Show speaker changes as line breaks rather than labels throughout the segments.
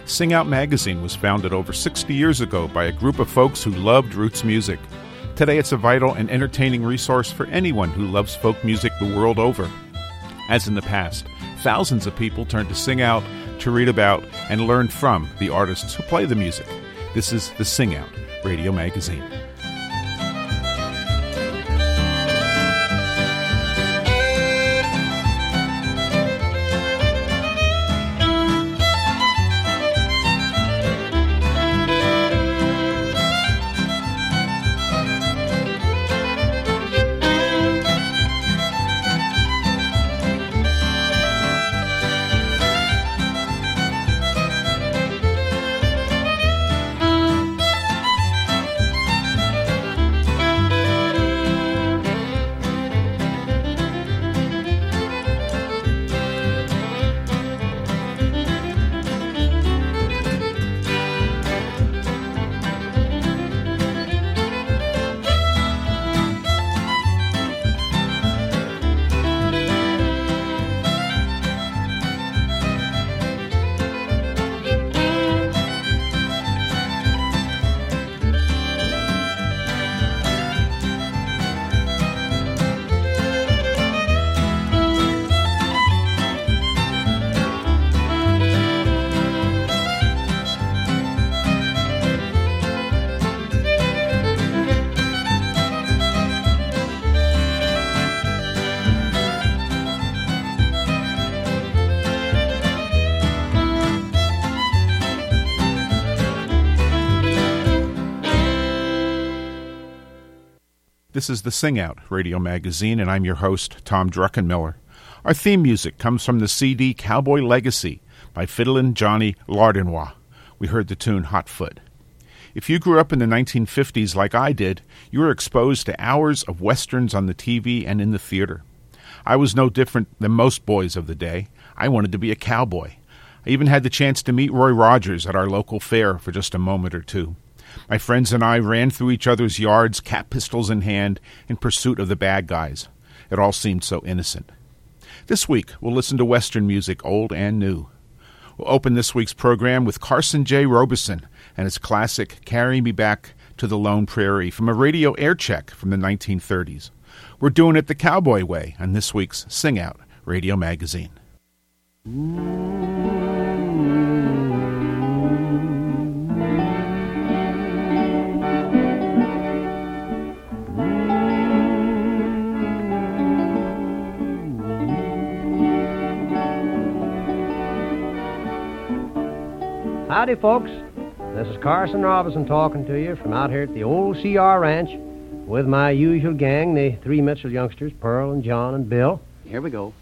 Sing Out magazine was founded over 60 years ago by a group of folks who loved roots music. Today it's a vital and entertaining resource for anyone who loves folk music the world over. As in the past, thousands of people turn to Sing Out to read about and learn from the artists who play the music. This is the Sing Out Radio Magazine. This is the Sing Out Radio Magazine, and I'm your host, Tom Druckenmiller. Our theme music comes from the CD Cowboy Legacy by Fiddlin' Johnny Lardinois. We heard the tune Hot Foot. If you grew up in the 1950s like I did, you were exposed to hours of westerns on the TV and in the theater. I was no different than most boys of the day. I wanted to be a cowboy. I even had the chance to meet Roy Rogers at our local fair for just a moment or two. My friends and I ran through each other's yards, cap pistols in hand, in pursuit of the bad guys. It all seemed so innocent. This week, we'll listen to Western music, old and new. We'll open this week's program with Carson J. Robeson and his classic Carry Me Back to the Lone Prairie from a radio air check from the 1930s. We're doing it the cowboy way on this week's Sing Out Radio Magazine.
Howdy, folks. This is Carson Robinson talking to you from out here at the old CR Ranch with my usual gang, the three Mitchell youngsters, Pearl and John and Bill.
Here we go.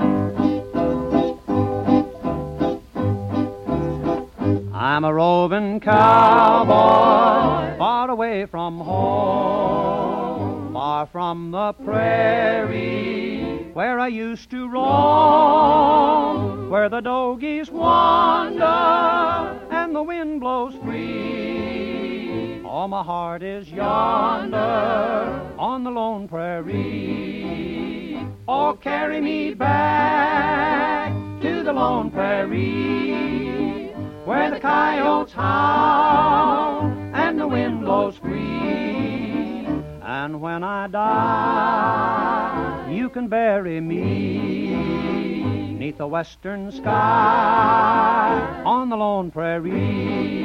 I'm a roving cowboy, far away from home, far from the prairie, where I used to roam, where the dogies wander and the wind blows free. All my heart is yonder on the lone prairie. Oh, carry me back to the lone prairie, where the coyotes howl and the wind blows free. And when I die, you can bury me 'neath the western sky on the lone prairie.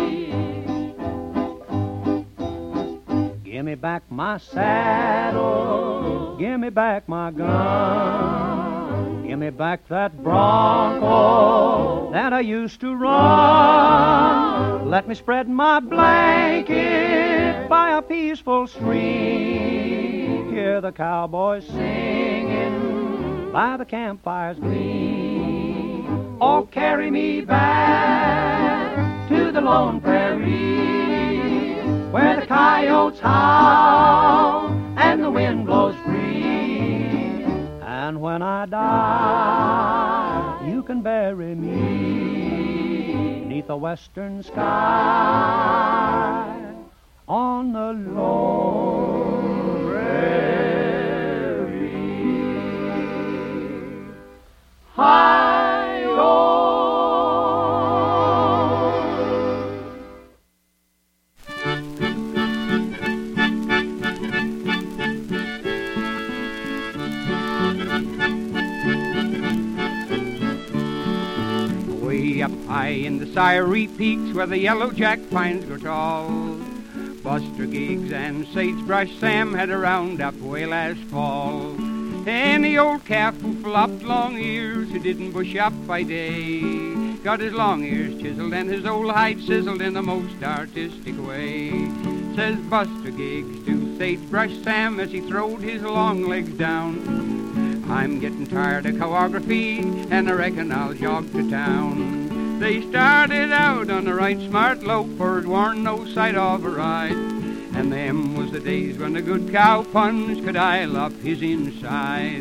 Give me back my saddle, give me back my gun, give me back that bronco that I used to run. Let me spread my blanket by a peaceful stream, hear the cowboys singing by the campfire's gleam. Oh, carry me back to the lone prairie, where the coyotes howl and the wind blows free. And when I die, you can bury me 'neath the western sky on the lone prairie. Hi-oh!
High in the Siree Peaks where the yellow jack pines grow tall, Buster Giggs and Sagebrush Sam had a roundup way last fall. Any old calf who flopped long ears, who didn't bush up by day, got his long ears chiseled and his old hide sizzled in the most artistic way. Says Buster Giggs to Sagebrush Sam as he throwed his long legs down, I'm getting tired of choreography and I reckon I'll jog to town. They started out on a right smart lope, for it warn't no sight of a ride, and them was the days when a good cow punch could ile up his inside.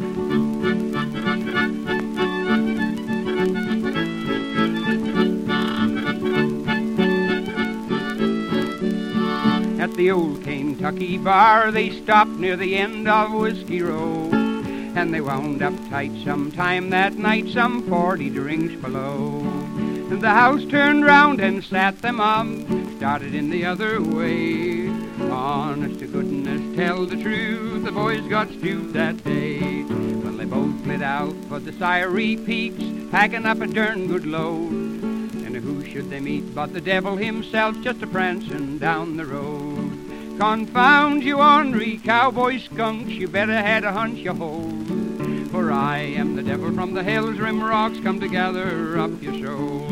At the old Kentucky bar they stopped near the end of Whiskey Row, and they wound up tight sometime that night, some 40 drinks below. And the house turned round and sat them up, started in the other way. Honest to goodness, tell the truth, the boys got stewed that day. Well, they both lit out for the Siree Peaks, packing up a darn good load. And who should they meet but the devil himself, just a-prancing down the road. Confound you ornery cowboy skunks, you better had a hunch you hold, for I am the devil from the hell's rim rocks, come to gather up your soul.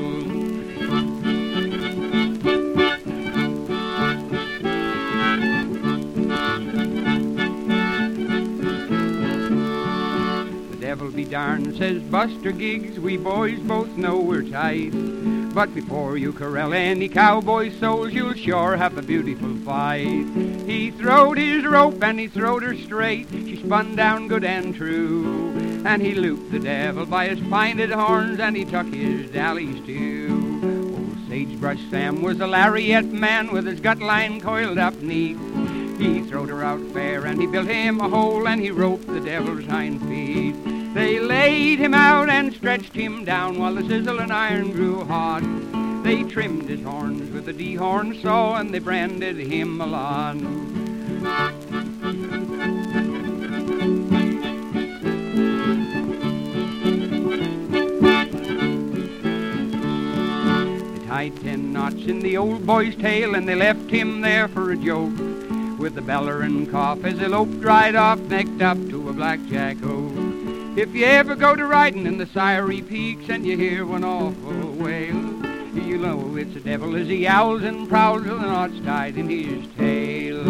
The devil be darned, says Buster Giggs, we boys both know we're tight, but before you corral any cowboy souls, you'll sure have a beautiful fight. He throwed his rope and he throwed her straight, she spun down good and true, and he looped the devil by his pinted horns, and he took his dallies too. Old Sagebrush Sam was a lariat man with his gut line coiled up neat. He throwed her out fair and he built him a hole, and he roped the devil's hind feet. They laid him out and stretched him down while the sizzling iron grew hot. They trimmed his horns with a dehorn saw, and they branded him a lot. They tied 10 knots in the old boy's tail, and they left him there for a joke, with the beller and cough as he loped right off, necked up to a blackjack oak. If you ever go to riding in the Siree Peaks and you hear one awful wail, you know it's the devil as he owls and prowls with the knots tied in his tail.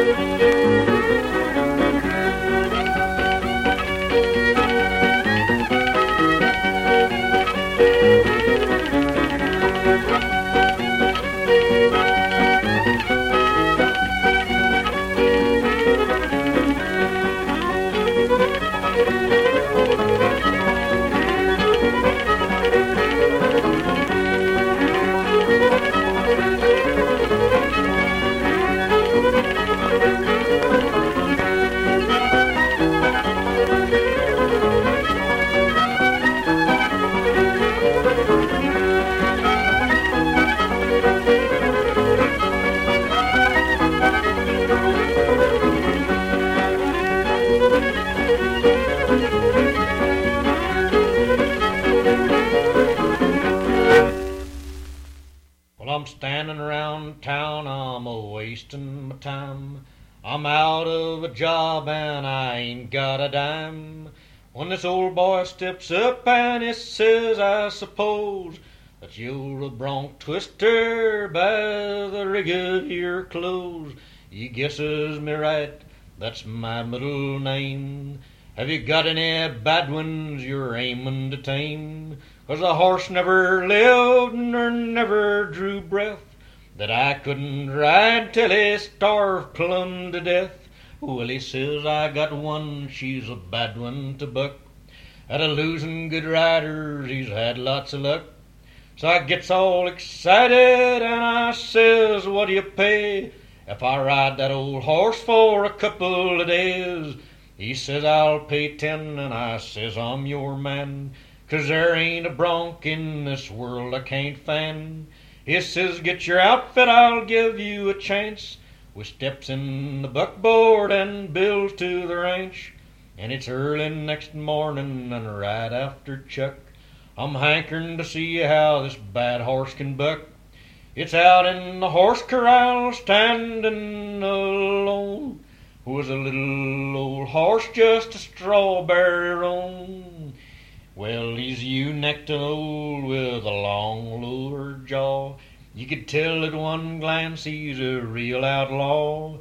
I'm standing around town, I'm a-wasting my time. I'm out of a job and I ain't got a dime. When this old boy steps up and he says, I suppose that you're a bronc twister by the rig of your clothes. He guesses me right, that's my middle name. Have you got any bad ones you're aiming to tame? 'Cause a horse never lived nor never drew breath that I couldn't ride till he starved plumb to death. Well, he says, I got one, she's a bad one to buck. At a losing good riders, he's had lots of luck. So I gets all excited and I says, what do you pay if I ride that old horse for a couple of days? He says, I'll pay 10, and I says, I'm your man. 'Cause there ain't a bronc in this world I can't fan. He says, get your outfit, I'll give you a chance. We steps in the buckboard and bills to the ranch. And it's early next morning and right after chuck. I'm hankering to see how this bad horse can buck. It's out in the horse corral standing alone. Was a little old horse just a strawberry roan. Well, he's ewe-necked and old with a long lower jaw. You could tell at one glance he's a real outlaw.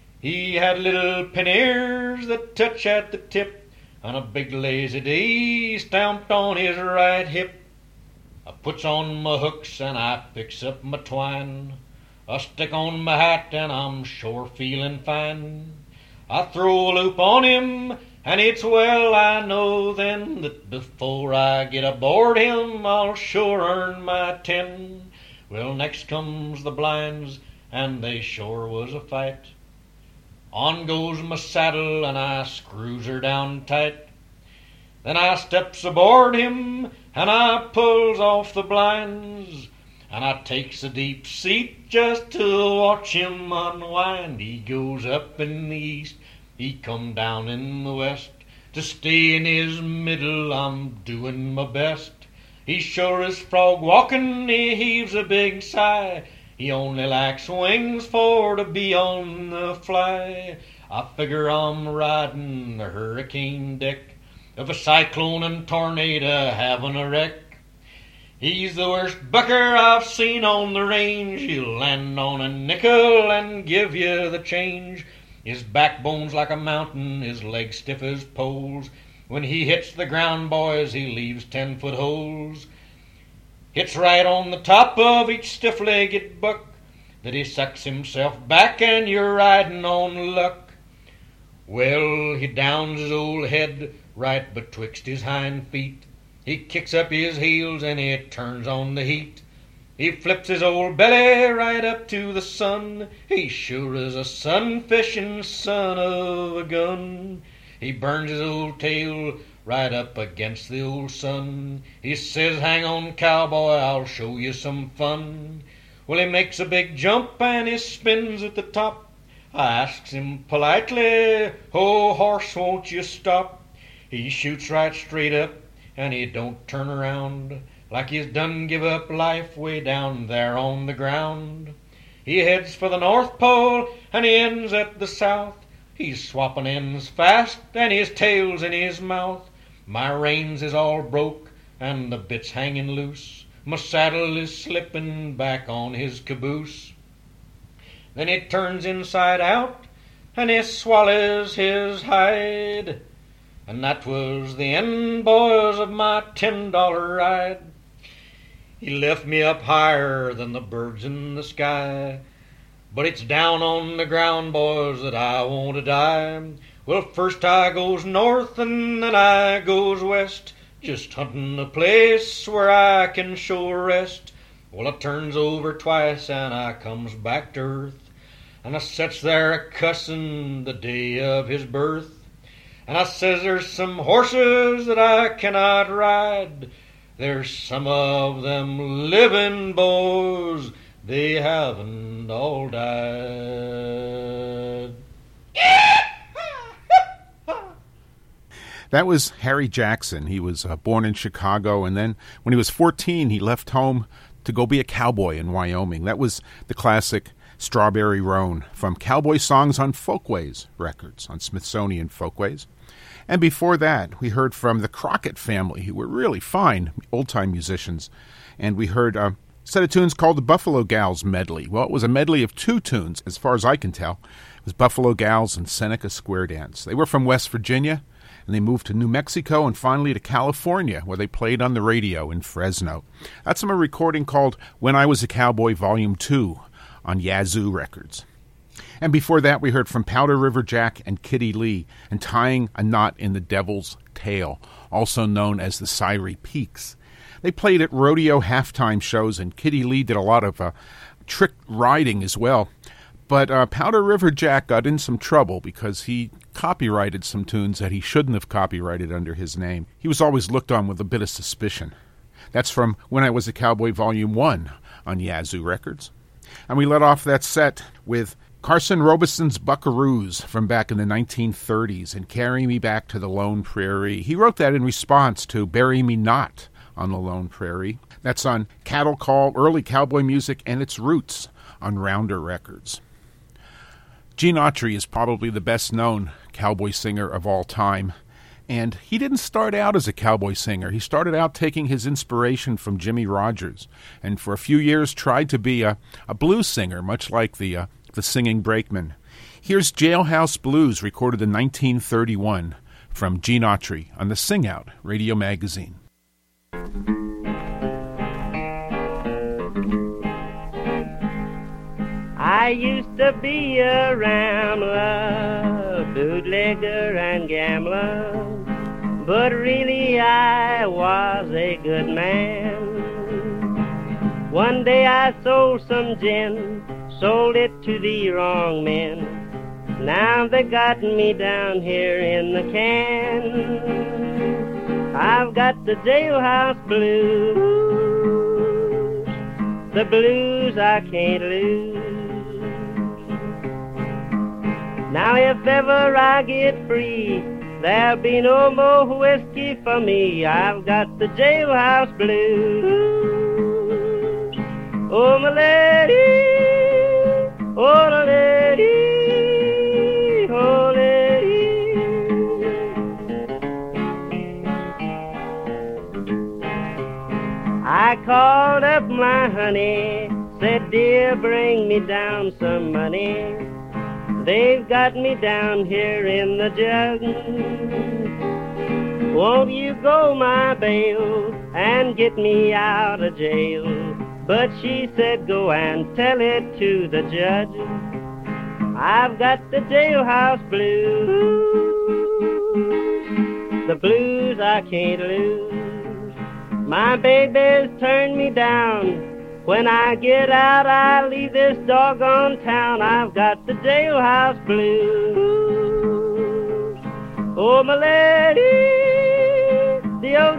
He had little panniers that touch at the tip, and a big lazy D stamped on his right hip. I puts on my hooks and I picks up my twine. I stick on my hat and I'm sure feeling fine. I throw a loop on him, and it's well I know then that before I get aboard him I'll sure earn my 10. Well, next comes the blinds, and they sure was a fight. On goes my saddle, and I screws her down tight. Then I steps aboard him, and I pulls off the blinds. And I takes a deep seat just to watch him unwind. He goes up in the east, he come down in the west. To stay in his middle, I'm doing my best. He sure is frog walking, he heaves a big sigh. He only lacks wings for to be on the fly. I figure I'm riding the hurricane deck of a cyclone and tornado having a wreck. He's the worst bucker I've seen on the range. He'll land on a nickel and give you the change. His backbone's like a mountain, his legs stiff as poles. When he hits the ground, boys, he leaves 10-foot holes. Hits right on the top of each stiff-legged buck that he sucks himself back and you're riding on luck. Well, he downs his old head right betwixt his hind feet. He kicks up his heels and he turns on the heat. He flips his old belly right up to the sun. He sure is a sun-fishing son of a gun. He burns his old tail right up against the old sun. He says, hang on, cowboy, I'll show you some fun. Well, he makes a big jump and he spins at the top. I asks him politely, oh, horse, won't you stop? He shoots right straight up and he don't turn around, like he's done give up life way down there on the ground. He heads for the North Pole and he ends at the South. He's swapping ends fast and his tail's in his mouth. My reins is all broke and the bit's hanging loose. My saddle is slipping back on his caboose. Then he turns inside out and he swallows his hide. And that was the end, boys, of my $10 ride. He left me up higher than the birds in the sky, but it's down on the ground, boys, that I want to die. Well, first I goes north and then I goes west, just hunting a place where I can show rest. Well, I turns over twice and I comes back to earth, and I sits there a-cussin' the day of his birth. And I says there's some horses that I cannot ride. There's some of them living, boys, they haven't all died.
That was Harry Jackson. He was born in Chicago, and then when he was 14, he left home to go be a cowboy in Wyoming. That was the classic Strawberry Roan from Cowboy Songs on Folkways Records, on Smithsonian Folkways. And before that, we heard from the Crockett family, who were really fine old-time musicians. And we heard a set of tunes called the Buffalo Gals Medley. Well, it was a medley of two tunes, as far as I can tell. It was Buffalo Gals and Seneca Square Dance. They were from West Virginia, and they moved to New Mexico and finally to California, where they played on the radio in Fresno. That's from a recording called When I Was a Cowboy Volume 2 on Yazoo Records. And before that, we heard from Powder River Jack and Kitty Lee and Tying a Knot in the Devil's Tail, also known as the Syrie Peaks. They played at rodeo halftime shows, and Kitty Lee did a lot of trick riding as well. But Powder River Jack got in some trouble because he copyrighted some tunes that he shouldn't have copyrighted under his name. He was always looked on with a bit of suspicion. That's from When I Was a Cowboy Volume 1 on Yazoo Records. And we let off that set with Carson Robeson's Buckaroos from back in the 1930s and Carry Me Back to the Lone Prairie. He wrote that in response to Bury Me Not on the Lone Prairie. That's on Cattle Call, early cowboy music, and its roots on Rounder Records. Gene Autry is probably the best-known cowboy singer of all time, and he didn't start out as a cowboy singer. He started out taking his inspiration from Jimmie Rodgers, and for a few years tried to be a blues singer, much like the Singing Brakeman. Here's Jailhouse Blues, recorded in 1931, from Gene Autry on the Sing Out radio magazine.
I used to be a rambler, bootlegger and gambler, but really I was a good man. One day I sold some gin, sold it to the wrong men. Now they got me down here in the can. I've got the jailhouse blues, the blues I can't lose. Now if ever I get free, there'll be no more whiskey for me. I've got the jailhouse blues. Oh, my lady, oh, my lady, oh, lady. I called up my honey, said, dear, bring me down some money. They've got me down here in the jug. Won't you go my bail and get me out of jail? But she said, go and tell it to the judge. I've got the jailhouse blues, the blues I can't lose. My baby's turned me down. When I get out, I leave this doggone town. I've got the jailhouse blues. Oh, my lady, the old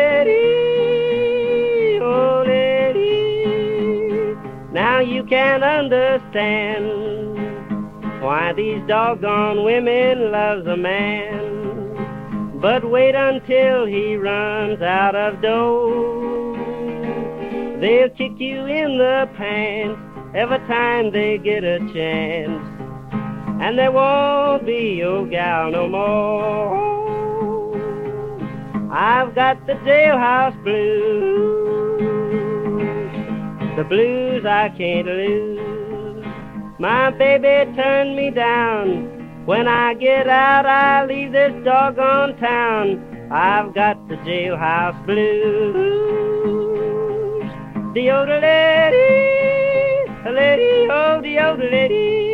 lady, oh, lady. Now you can understand why these doggone women loves a man. But wait until he runs out of dough. They'll kick you in the pants every time they get a chance, and there won't be your gal no more. I've got the jailhouse blues, the blues I can't lose. My baby turned me down When I get out, I leave this doggone town. I've got the jailhouse blues. De-o-de-lady, lady-o, de-o-de-lady.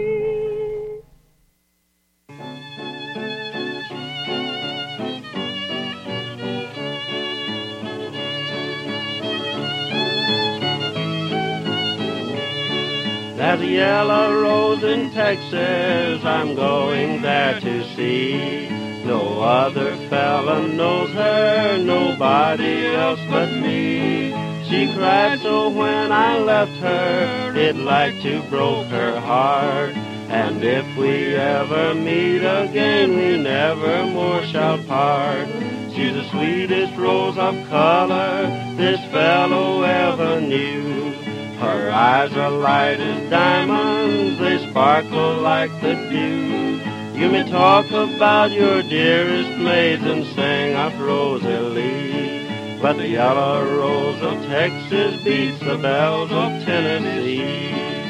There's a yellow rose in Texas I'm going there to see. No other fella knows her, nobody else but me. She cried so when I left her, it like to broke her heart. And if we ever meet again, we never more shall part. She's the sweetest rose of color this fellow ever knew. Her eyes are light as diamonds, they sparkle like the dew. You may talk about your dearest maids and sing of Rosalie, but the yellow rose of Texas beats the bells of Tennessee.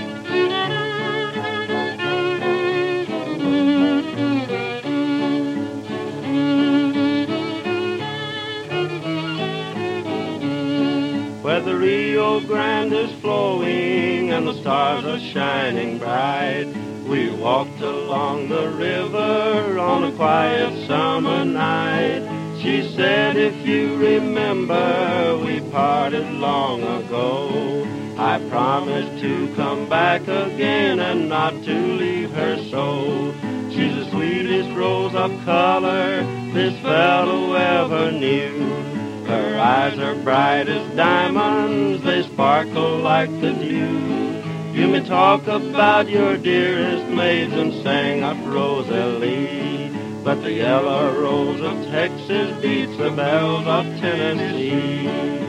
Where the Rio Grande is flowing and the stars are shining bright, we walked along the river on a quiet summer night. She said, if you remember, we parted long ago. I promised to come back again and not to leave her so. She's the sweetest rose of color this fellow ever knew. Her eyes are bright as diamonds, they sparkle like the dew. You may talk about your dearest maids and sing of Rosalie, but the yellow rose of Texas beats the bells of Tennessee.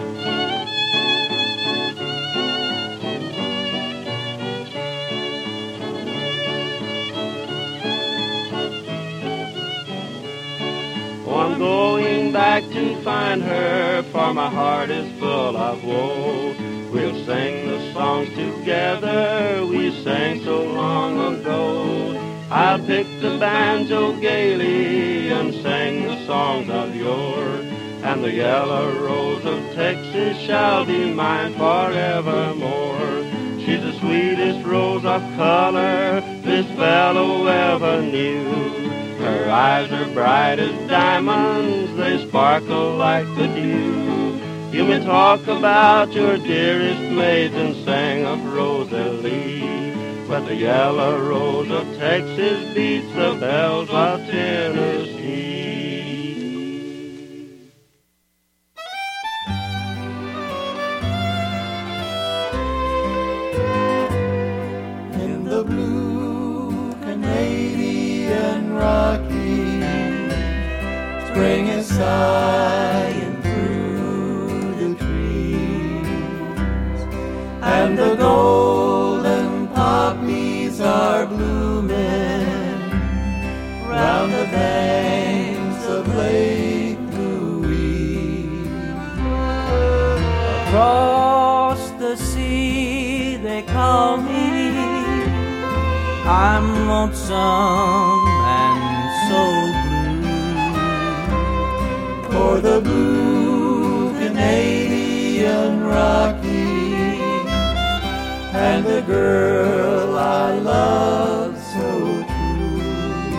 Oh, I'm going back to find her, for my heart is full of woe. We'll sing the songs together we sang so long ago. I'll pick the banjo gaily and sing the songs of yore, and the yellow rose of Texas shall be mine forevermore. She's the sweetest rose of color this fellow ever knew. Her eyes are bright as diamonds, they sparkle like the dew. You may talk about your dearest maids and sing of Rosalie, but the yellow rose of Texas beats the bells of Tennessee.
In the blue Canadian Rockies, spring is sighing and the golden poppies are blooming round the banks of Lake Louise.
Across the sea they call me, I'm lonesome and so blue.
For the blue Canadian Rockies and the girl I love so true.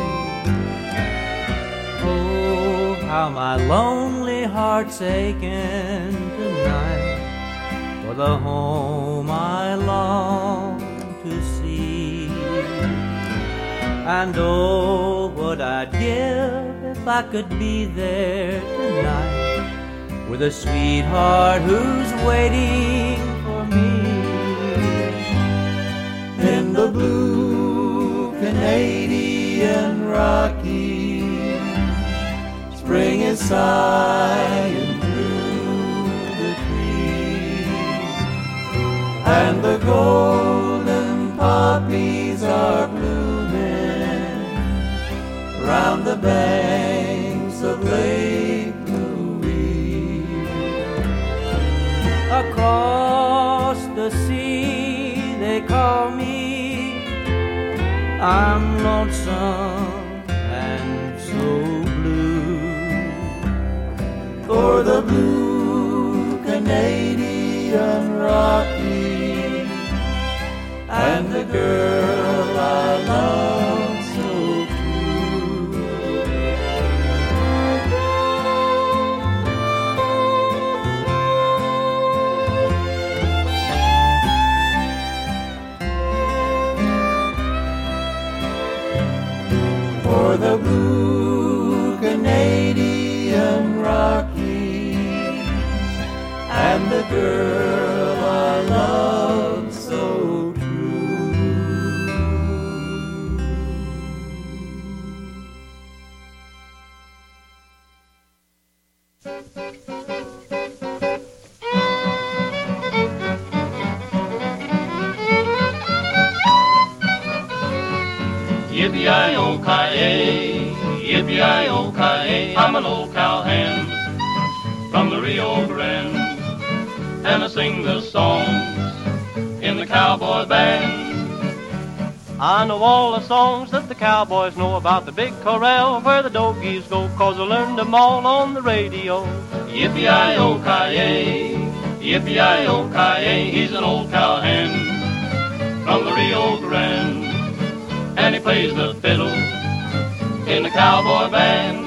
Oh, how my lonely heart's aching tonight for the home I long to see. And oh, what I'd give if I could be there tonight with a sweetheart who's waiting for me.
In the blue Canadian Rockies, spring is sighing through the trees, and the golden poppies are blooming round the banks of Lake Louise.
Across the sea they call me, I'm lonesome
for the blue Canadian Rockies and the girl I love so true. For the blue Canadian Rockies and the girl I love so true.
Yippee-yi-oh-ki-yay, yippee-yi-oh-ki-yay, I'm an old cowhand from the Rio Grande, and I sing the songs in the cowboy band.
I know all the songs that the cowboys know about the big corral where the doggies go, 'cause I learned them all on the radio.
Yippee-yi-oh-ki-yay, yippee-yi-oh-ki-yay, he's an old cowhand from the Rio Grande, and he plays the fiddle in the cowboy band.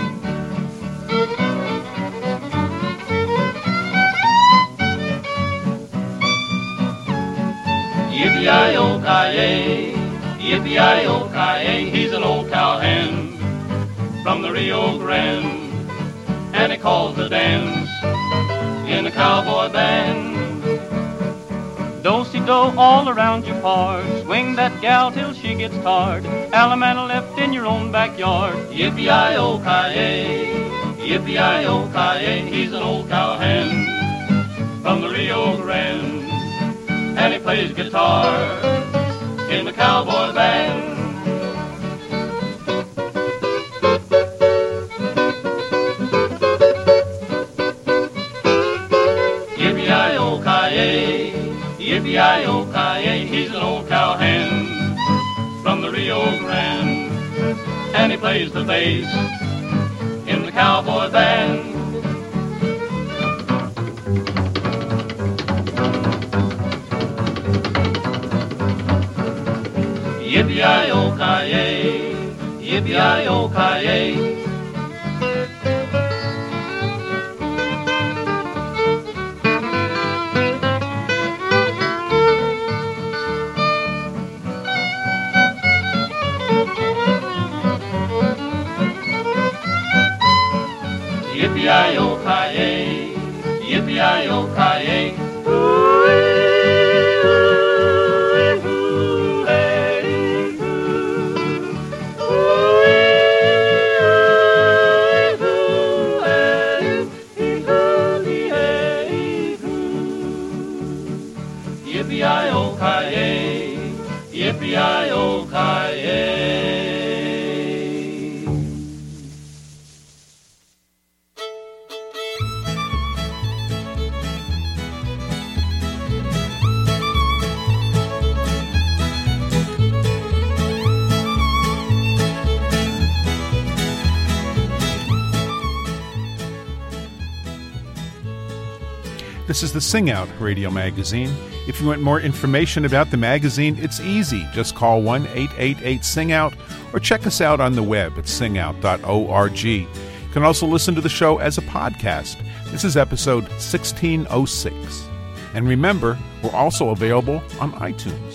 Yippee-yi-oh-ki-yay, yippee-yi-oh-ki-yay, he's an old cowhand from the Rio Grande, and he calls the dance in the cowboy band.
Do-si-do all around your pard, swing that gal till she gets tired, Alamana left in your own backyard.
Yippee-yi-oh-ki-yay, yippee-yi-oh-ki-yay, he's an old cowhand from the Rio Grande, and he plays guitar in the cowboy band. Yippee-yi-oh-ki-yay, yippee-yi-oh-ki-yay, he's an old cowhand from the Rio Grande, and he plays the bass in the cowboy band. Yippee-yi-oh-ki-yay, yippee-yi-oh-ki-yay. Yippee-yi-oh-ki-yay, yippee-yi-oh-ki-yay. Yippee-yi-oh-ki-yay, yippee-yi-oh-ki-yay.
This is the Sing Out radio magazine. If you want more information about the magazine, it's easy. Just call 1-888-SING-OUT or check us out on the web at singout.org. You can also listen to the show as a podcast. This is episode 1606. And remember, we're also available on iTunes.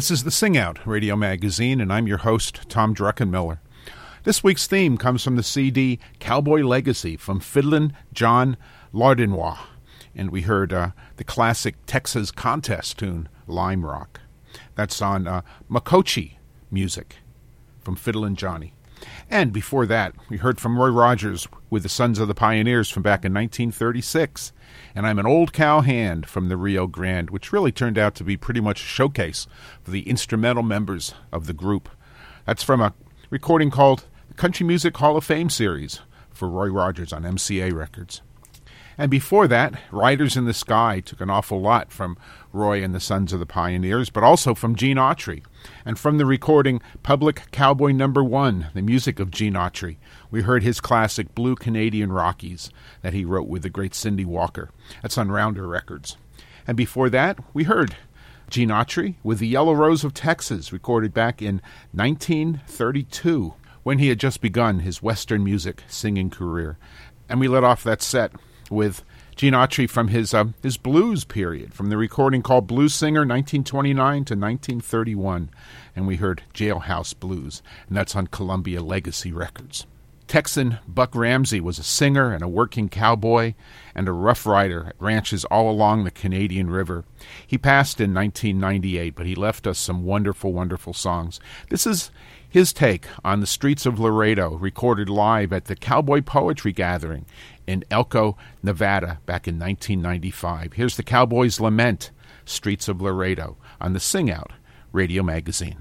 This is the Sing Out Radio Magazine, and I'm your host, Tom Druckenmiller. This week's theme comes from the CD Cowboy Legacy from Fiddlin' John Lardinois, and we heard the classic Texas contest tune, Lime Rock. That's on Makoche music from Fiddlin' Johnny. And before that, we heard from Roy Rogers with the Sons of the Pioneers from back in 1936. And I'm an Old Cowhand from the Rio Grande, which really turned out to be pretty much a showcase for the instrumental members of the group. That's from a recording called the Country Music Hall of Fame Series for Roy Rogers on MCA Records. And before that, Riders in the Sky took an awful lot from Roy and the Sons of the Pioneers, but also from Gene Autry. And from the recording Public Cowboy No. 1, the music of Gene Autry, we heard his classic Blue Canadian Rockies that he wrote with the great Cindy Walker. That's on Rounder Records. And before that, we heard Gene Autry with The Yellow Rose of Texas, recorded back in 1932, when he had just begun his Western music singing career. And we let off that set with Gene Autry from his blues period, from the recording called Blues Singer 1929 to 1931. And we heard Jailhouse Blues, and that's on Columbia Legacy Records. Texan Buck Ramsey was a singer and a working cowboy and a rough rider at ranches all along the Canadian River. He passed in 1998, but he left us some wonderful, wonderful songs. This is his take on the Streets of Laredo, recorded live at the Cowboy Poetry Gathering in Elko, Nevada, back in 1995. Here's the Cowboys' Lament, Streets of Laredo, on the Sing Out Radio Magazine.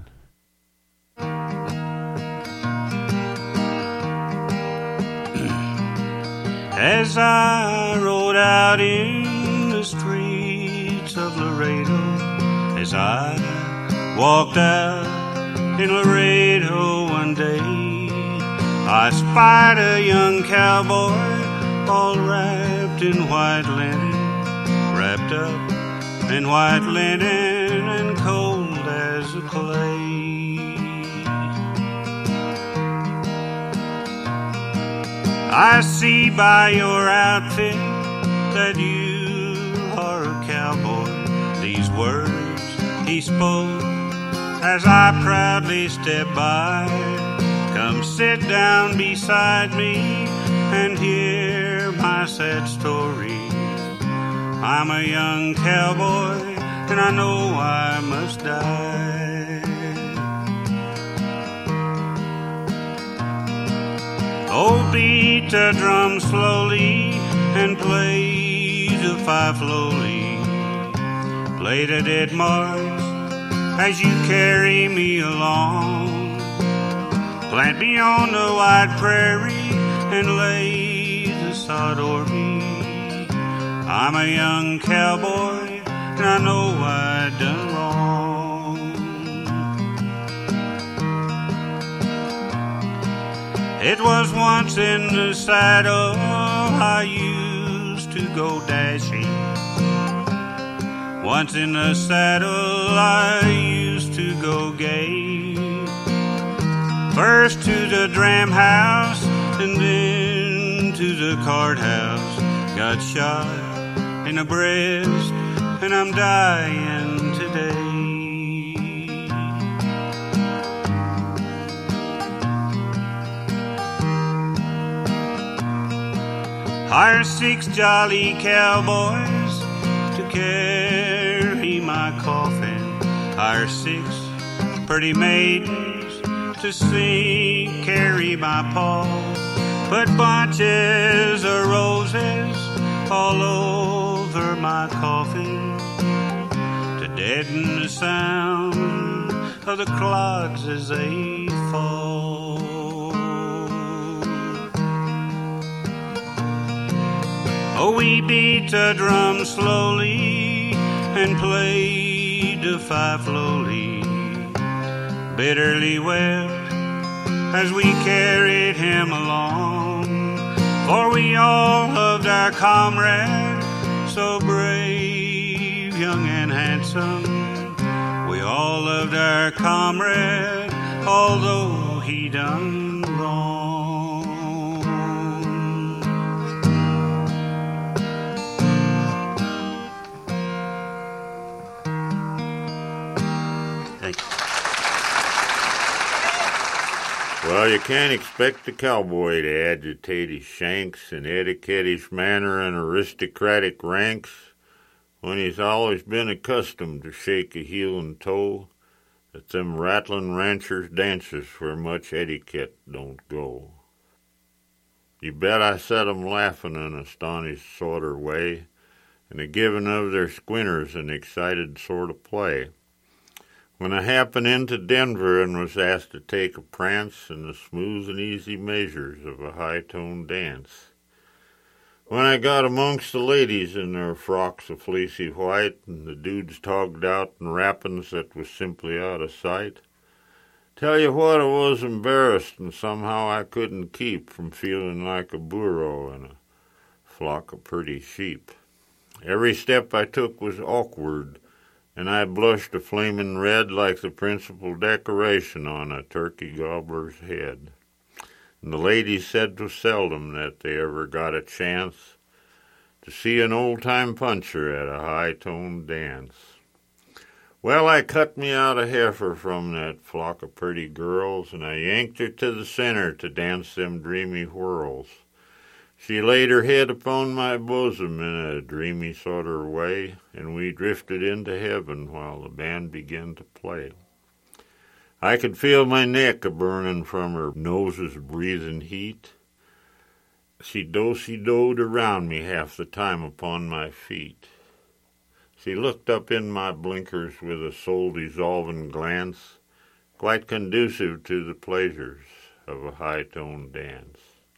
As I rode out in the streets of Laredo, as I walked out in Laredo one day, I spied a young cowboy all wrapped in white linen, wrapped up in white linen and cold as a clay. I see by your outfit that you are a cowboy. These words he spoke as I proudly stepped by. Come sit down beside me and hear my sad story. I'm a young cowboy and I know I must die. Oh, beat the drum slowly and play the fife lowly. Play the dead march as you carry me along. Plant me on the wide prairie and lay the sod o'er me. I'm a young cowboy and I know I done wrong. It was once in the saddle I used to go dashing. Once in the saddle I used to go gay. First to the dram house and then to the card house. Got shot in the breast and I'm dying today. Hire 6 jolly cowboys to carry my coffin. Hire 6 pretty maidens to sing, carry my pall. Put bunches of roses all over my coffin to deaden the sound of the clods as they fall. Oh, we beat the drum slowly and played the fife lowly, bitterly wept as we carried him along. For we all loved our comrade, so brave, young and handsome. We all loved our comrade, although he done wrong. Thank
Well, you can't expect the cowboy to agitate his shanks in etiquette-ish manner and aristocratic ranks when he's always been accustomed to shake a heel and toe at them rattling ranchers' dances where much etiquette don't go. You bet I set 'em laughing in a astonished sort of way and a giving of their squinters an excited sort of play. When I happened into Denver and was asked to take a prance in the smooth and easy measures of a high-toned dance. When I got amongst the ladies in their frocks of fleecy white and the dudes togged out in wrappings that was simply out of sight, tell you what, I was embarrassed and somehow I couldn't keep from feeling like a burro in a flock of pretty sheep. Every step I took was awkward, and I blushed a flaming red like the principal decoration on a turkey gobbler's head. And the ladies said 'twas seldom that they ever got a chance to see an old-time puncher at a high-toned dance. Well, I cut me out a heifer from that flock of pretty girls, and I yanked her to the center to dance them dreamy whirls. She laid her head upon my bosom in a dreamy sort of way, and we drifted into heaven while the band began to play. I could feel my neck a-burning from her nose's breathing heat. She do-si-doed around me half the time upon my feet. She looked up in my blinkers with a soul-dissolving glance, quite conducive to the pleasures of a high-toned dance.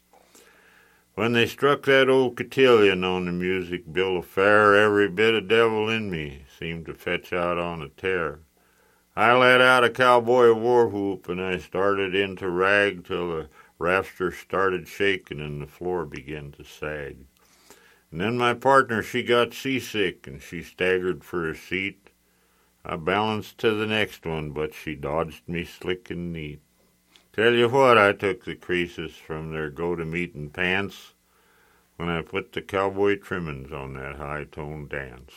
When they struck that old cotillion on the music bill of fare, every bit of devil in me seemed to fetch out on a tear. I let out a cowboy war whoop, and I started into rag till the rafters started shaking and the floor began to sag. And then my partner, she got seasick, and she staggered for a seat. I balanced to the next one, but she dodged me slick and neat. Tell you what, I took the creases from their go-to-meeting pants when I put the cowboy trimmings on that high-toned dance.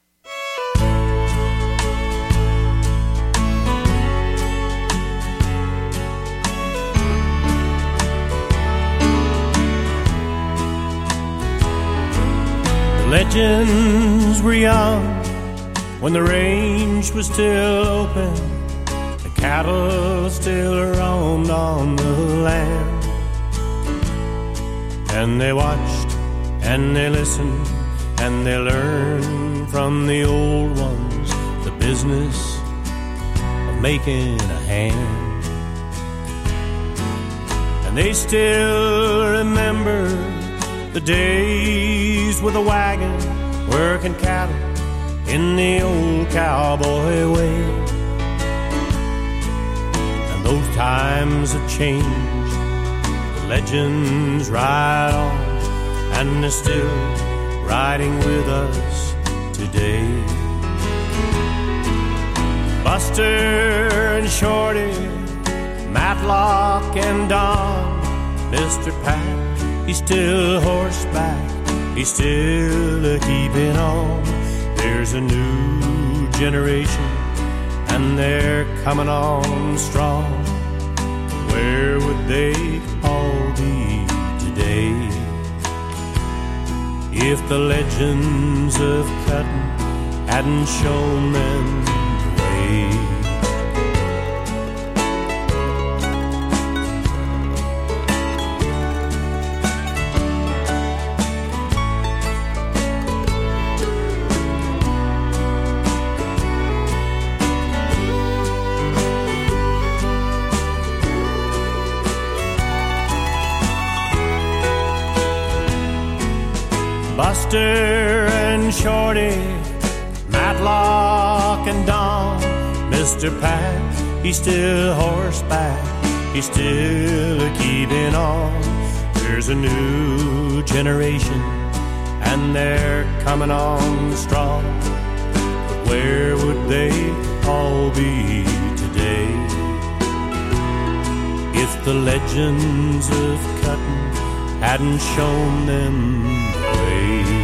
Legends were young when the range was still open. The cattle still roamed on the land. And they watched and they listened and they learned from the old ones the business of making a hand. And they still remember the days with a wagon, working cattle in the old cowboy way. And those times have changed, the legends ride on, and they're still riding with us today. Buster and Shorty, Matlock and Don, Mr. Pat, he's still horseback, he's still a-keeping on. There's a new generation, and they're coming on strong. Where would they all be today if the legends of cutting hadn't shown them the way? Buster and Shorty, Matlock and Don, Mr. Pat, he's still horseback, he's still a-keeping on. There's a new generation, and they're coming on strong. But where would they all be today if the legends of cutting hadn't shown them the way?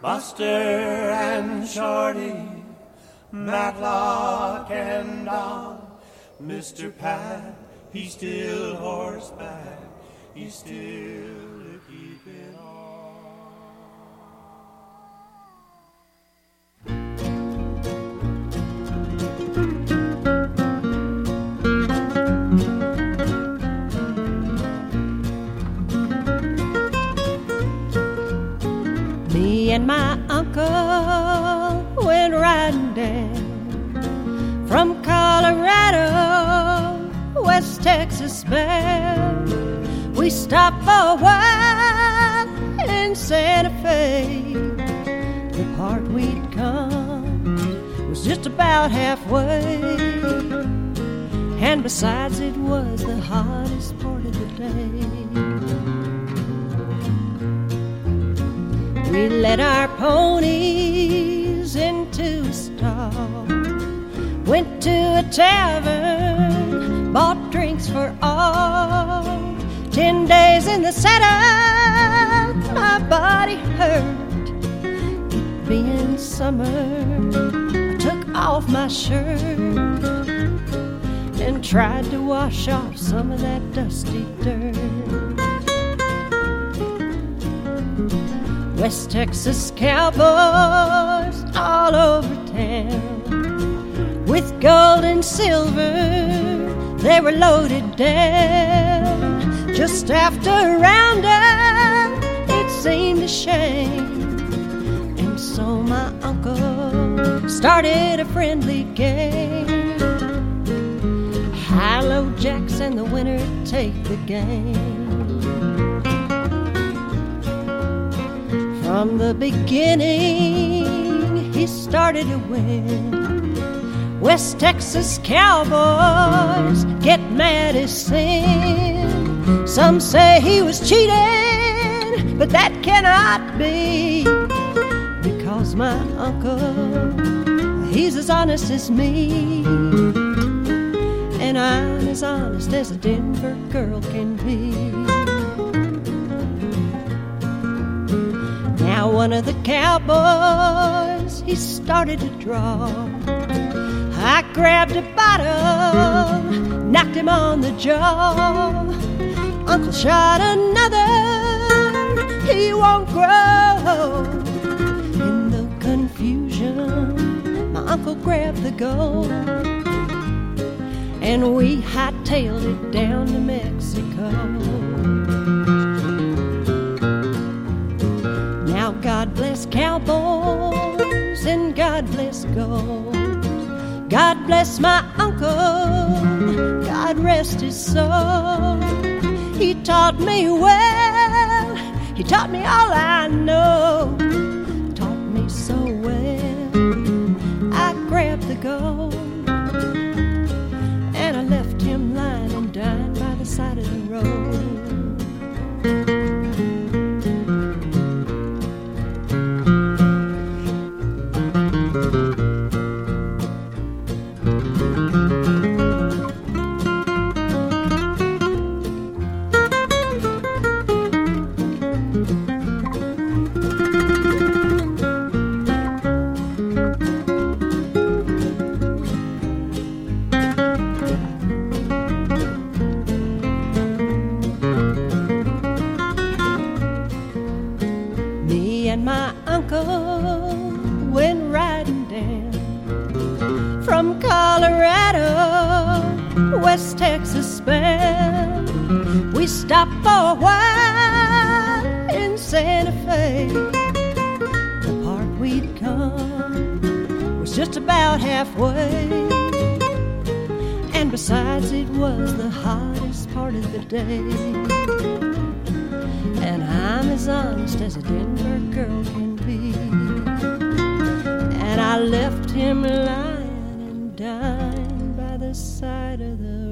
Buster and Shorty, Matlock and Don, Mr. Pat, he's still horseback, he's still keeping on.
Me and my uncle went riding down from Colorado, West Texas bound. We stopped for a while in Santa Fe. The part we'd come was just about halfway, and besides it was the hottest part of the day. We led our ponies into a stall, went to a tavern, bought drinks for all. 10 days in the saddle, my body hurt. It being summer, I took off my shirt and tried to wash off some of that dusty dirt. West Texas cowboys all over town, with gold and silver they were loaded down. Just after roundup, it seemed a shame, and so my uncle started a friendly game. High-low jacks and the winner take the game. From the beginning, he started to win. West Texas cowboys get mad as sin. Some say he was cheating, but that cannot be, because my uncle, he's as honest as me, and I'm as honest as a Denver girl can be. Now one of the cowboys, he started to draw. I grabbed a bottle, knocked him on the jaw. Uncle shot another, he won't grow. In the confusion, my uncle grabbed the gold, and we hightailed it down to Mexico. Now God bless cowboys and God bless gold. God bless my uncle, God rest his soul. He taught me well, he taught me all I know. Taught me so well, I grabbed the gold, and I left him lying and dying by the side of the road. West Texas bound. We stopped for a while in Santa Fe. The part we'd come was just about halfway, and besides it was the hottest part of the day. And I'm as honest as a Denver girl can be, and I left him lying and dying by the side of the road.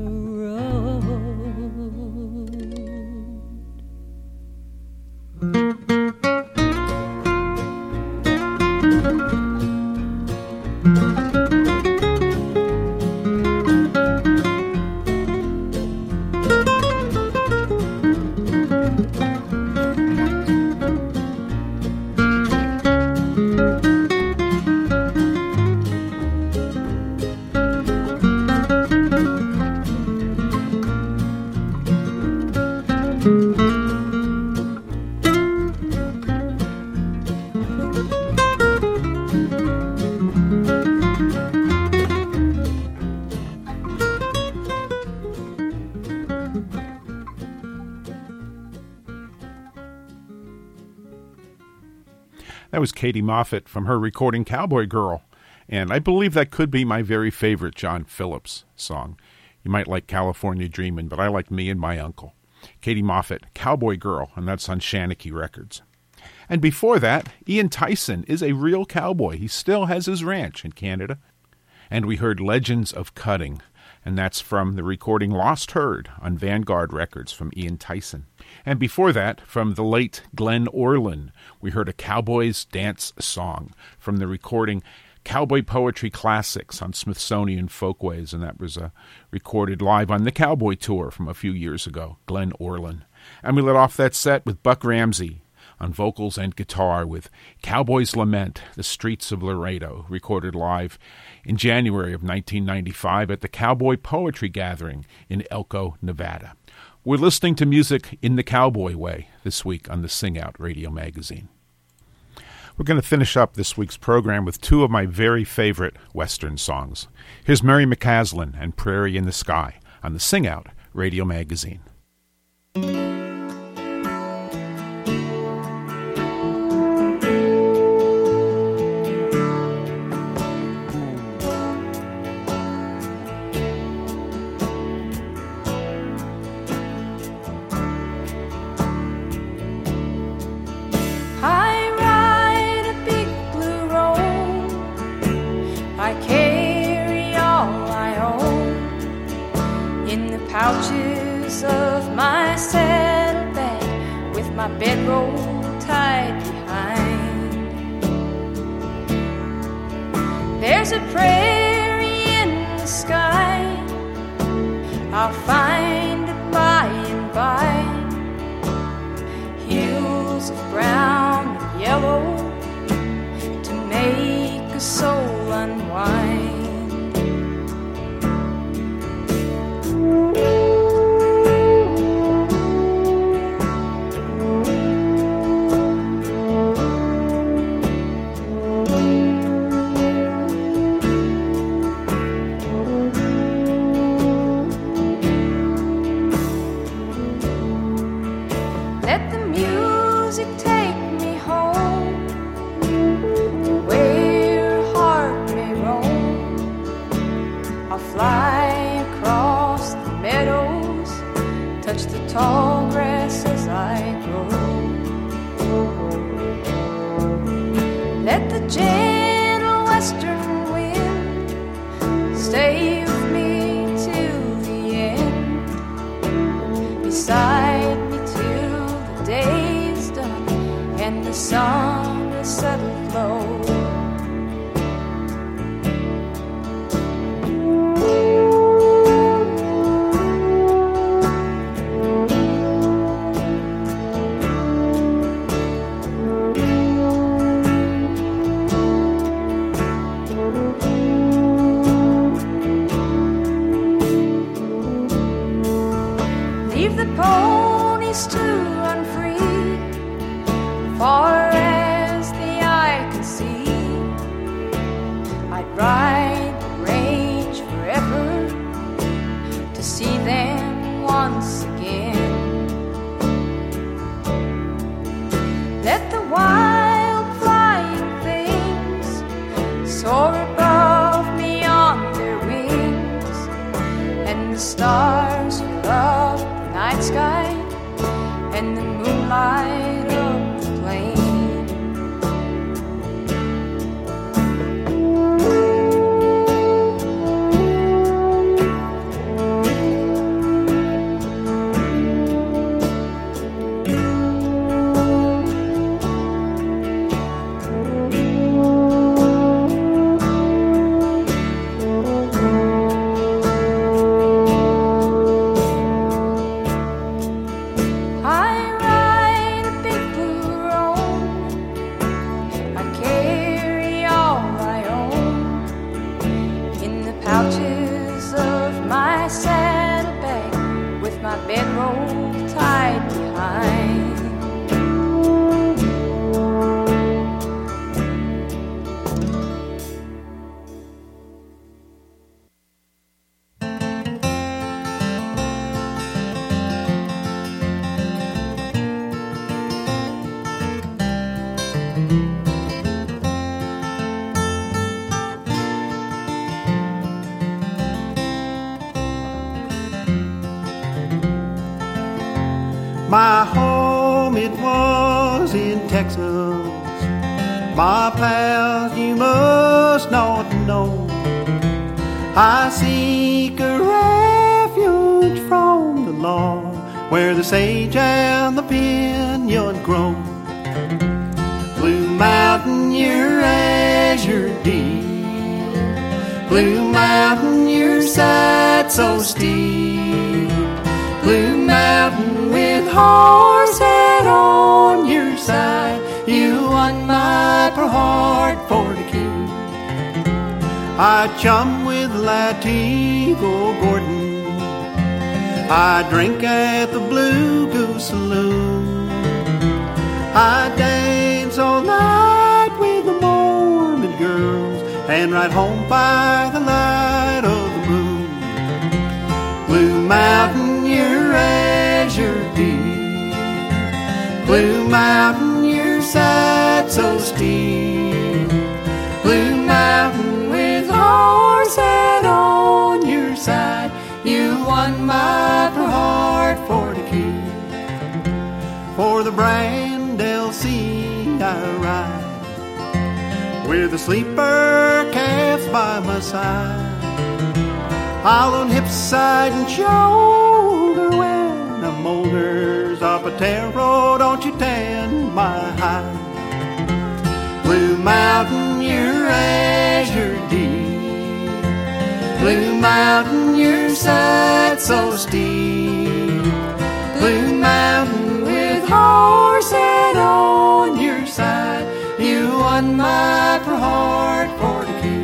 That was Katie Moffett from her recording Cowboy Girl, and I believe that could be my very favorite John Phillips song. You might like California Dreamin', but I like Me and My Uncle. Katie Moffett, Cowboy Girl, and that's on Shanachie Records. And before that, Ian Tyson is a real cowboy. He still has his ranch in Canada. And we heard Legends of Cutting, and that's from the recording Lost Herd on Vanguard Records from Ian Tyson. And before that, from the late Glenn Orlin, we heard a Cowboy's Dance Song from the recording Cowboy Poetry Classics on Smithsonian Folkways, and that was recorded live on the Cowboy Tour from a few years ago, Glenn Orlin. And we let off that set with Buck Ramsey on vocals and guitar with Cowboy's Lament, The Streets of Laredo, recorded live in January of 1995 at the Cowboy Poetry Gathering in Elko, Nevada. We're listening to music in the cowboy way this week on the Sing Out Radio Magazine. We're going to finish up this week's program with two of my very favorite Western songs. Here's Mary McCaslin and Prairie in the Sky on the Sing Out Radio Magazine.
Pouches of my saddlebag with my bedroll tied behind. There's a prairie in the sky, I'll find it by and by. Hills of brown and yellow to make a soul unwind. Tall grass as I grow. Let the gentle western wind stay with me till the end, beside me till the day is done and the sun is settled low. To run free, far as the eye can see. I'd ride the range forever to see them once again. Let the wild flying things soar above me on their wings, and the stars fill up the night sky and the moonlight of the plain.
Texas. My pals, you must not know, I seek a refuge from the law, where the sage and the pinyon grow. Blue Mountain, your azure deep. Blue Mountain, your side so steep. Blue Mountain with horsehead on your side, you won my poor heart for the keep. I chum with Latigo Gordon, I drink at the Blue Goose Saloon, I dance all night with the Mormon girls, and ride home by the light of the moon. Blue Mountain, your azure deep. Blue Mountain, your side so steep. Blue Mountain with horsehead on your side, you won my poor heart for the keep. For the Brandell Sea I ride, with the sleeper calf by my side. I'll on hip, side, and shoulder when the molders of Patero, don't you tan my hide. Blue Mountain, your azure deep. Blue Mountain, your side so steep. Blue Mountain with horsehead on your side, you won my poor heart for the keep.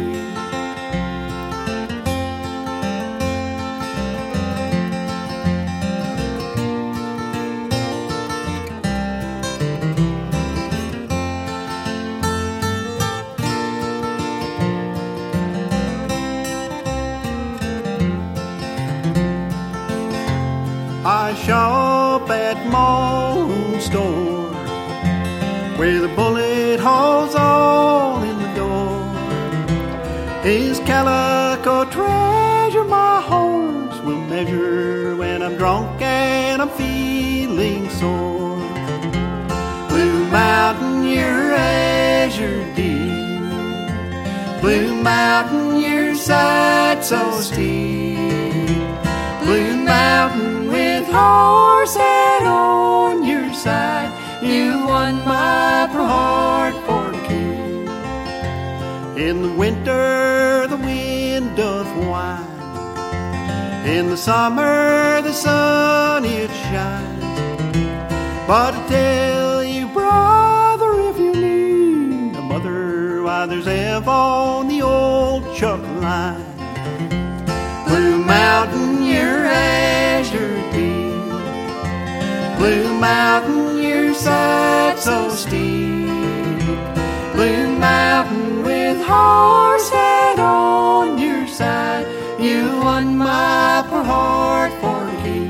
I shop at Moon Store, where the bullet holes all in the door. His calico treasure my horse will measure when I'm drunk and I'm feeling sore. Blue Mountain, your azure deep. Blue Mountain, your side so steep. Blue Mountain with horsehead on your side, you won my poor heart for the keep. In the winter the wind doth whine, in the summer the sun it shines. But I tell you, brother, if you need a mother, why there's Ev on the old Chuck line. Blue Mountain, your azure deep. Blue Mountain, your side so steep. Blue Mountain with horsehead on your side, you won my poor heart for the keep.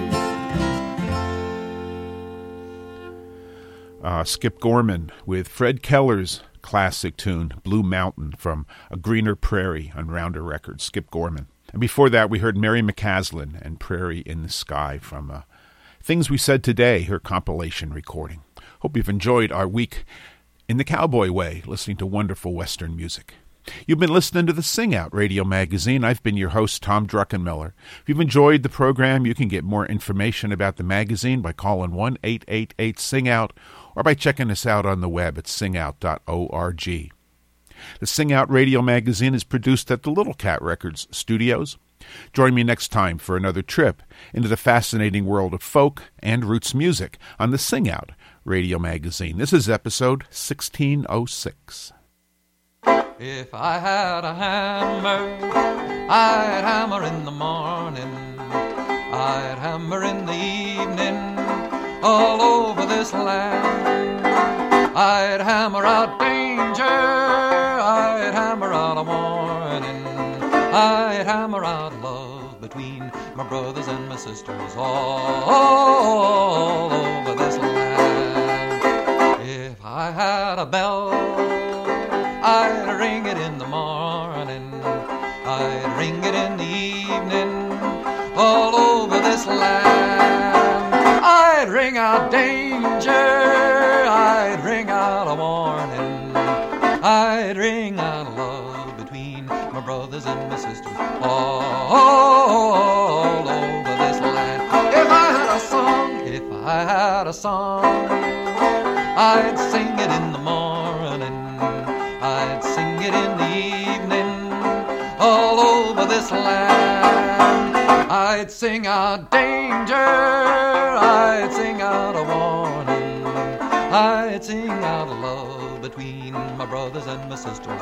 Skip Gorman with Fred Keller's classic tune, Blue Mountain, from A Greener Prairie on Rounder Records, Skip Gorman. And before that, we heard Mary McCaslin and Prairie in the Sky from Things We Said Today, her compilation recording. Hope you've enjoyed our week in the cowboy way, listening to wonderful Western music. You've been listening to the Sing Out Radio Magazine. I've been your host, Tom Druckenmiller. If you've enjoyed the program, you can get more information about the magazine by calling 1-888-SING-OUT or by checking us out on the web at singout.org. The Sing Out Radio Magazine is produced at the Little Cat Records studios. Join me next time for another trip into the fascinating world of folk and roots music on the Sing Out Radio Magazine. This is episode 1606.
If I had a hammer, I'd hammer in the morning, I'd hammer in the evening, all over this land. I'd hammer out danger, I'd hammer out a warning, I'd hammer out love between my brothers and my sisters all over this land. If I had a bell, I'd ring it in the morning, I'd ring it in the evening, all over this land. I'd ring out danger, I'd ring out I'd ring out love between my brothers and my sisters all over this land. If I had a song, I'd sing it in the morning, I'd sing it in the evening, all over this land. I'd sing out danger, I'd sing out a warning, I'd sing out love between my brothers and my sisters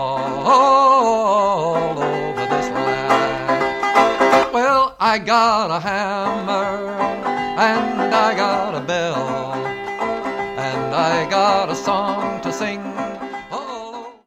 all over this land. Well, I got a hammer and I got a bell and I got a song to sing